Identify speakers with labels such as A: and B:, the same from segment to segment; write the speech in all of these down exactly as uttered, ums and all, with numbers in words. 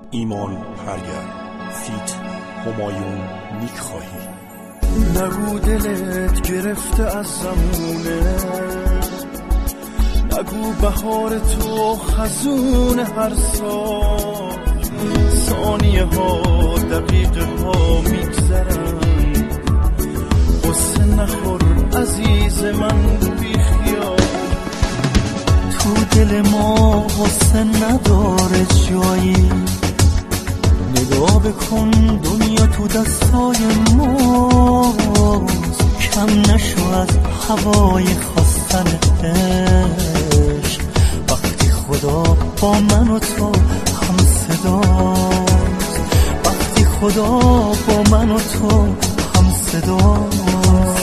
A: ایمان پرگر فیت همایون نیکخواهی.
B: نگو دلت گرفته از زمونه، نگو بهار تو خزون هر سال، ثانیه ها دقیقه ها میگذرن، قصه نخور عزیز من بی خیال.
C: تو دل ما قصه نداره جایی، نگاه بکن دنیا تو دستای ماست، کم نشو از هوای خواستن عشق، وقتی خدا با من و تو هم صداست، وقتی خدا با من و تو هم صداست.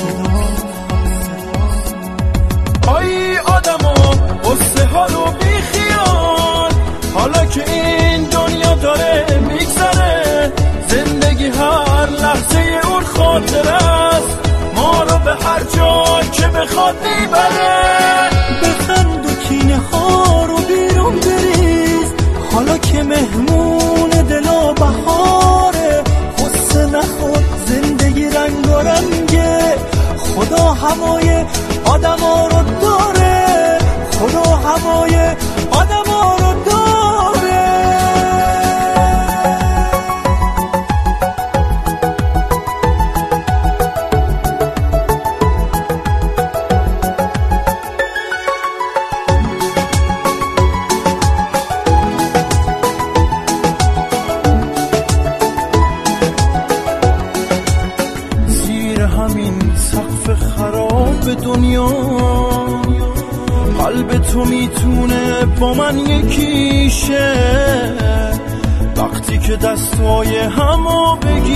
B: آی آدما قصه ها رو بی خیال، حالا که این دنیا داره میگذره، زندگی هر لحظه اون خاطر است، ما رو به هر جا که بخواد میبره.
C: بخند و کینه ها رو بیرون بریز، حالا که مهمون دل و بهاره، قصه نخور زندگی رنگ و رنگه، خدا هوای آدم ها رو داره، خدا هوای آدم ها رو داره.
B: زیر همین سقف خراب دنیا، قلب تو میتونه با من یکیشه، وقتی که دستای همو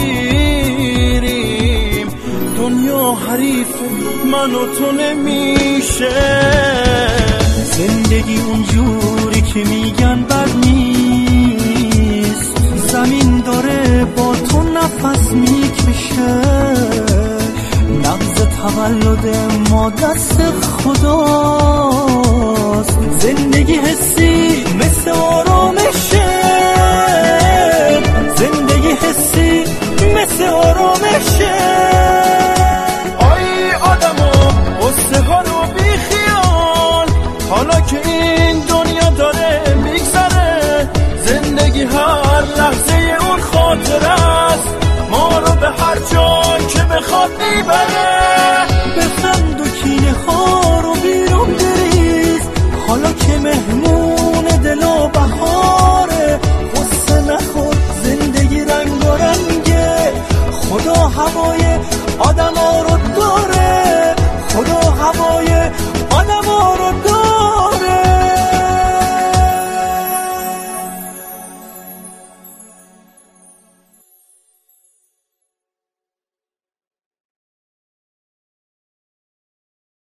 B: بگیریم، دنیا حریف من و تو نمیشه.
C: زندگی اونجوری که میگن بد نیست، زمین داره با تو نفس میکشه، نبض تولد ما دست خداست، زندگی حسی مثل آرامشه، زندگی حسی مثل آرامشه.
B: آی آدما قصه ها رو بی خیال، حالا که این دنیا داره میگذره، زندگی هر لحظه اون خاطر است، ما رو به هر جا که بخواد میبره.
C: بخند و کینه ها رو بیرون بریز، حالا که مهمون دل و بهاره، قصه نخور زندگی رنگ و رنگه، خدا هوای آدم ها رو داره، خدا هوای آدم ها رو داره.